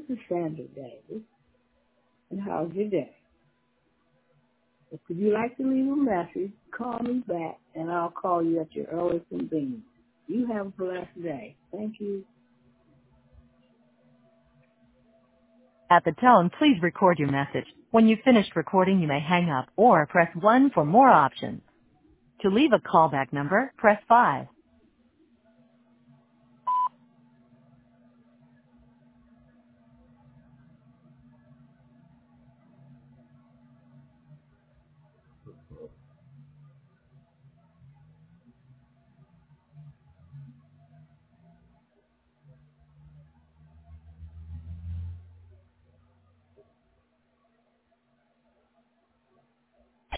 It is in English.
is Sandra Davis, and how's your day? If you like to leave a message, call me back, and I'll call you at your earliest convenience. You have a blessed day. Thank you. At the tone, please record your message. When you've finished recording, you may hang up or press 1 for more options. To leave a callback number, press 5.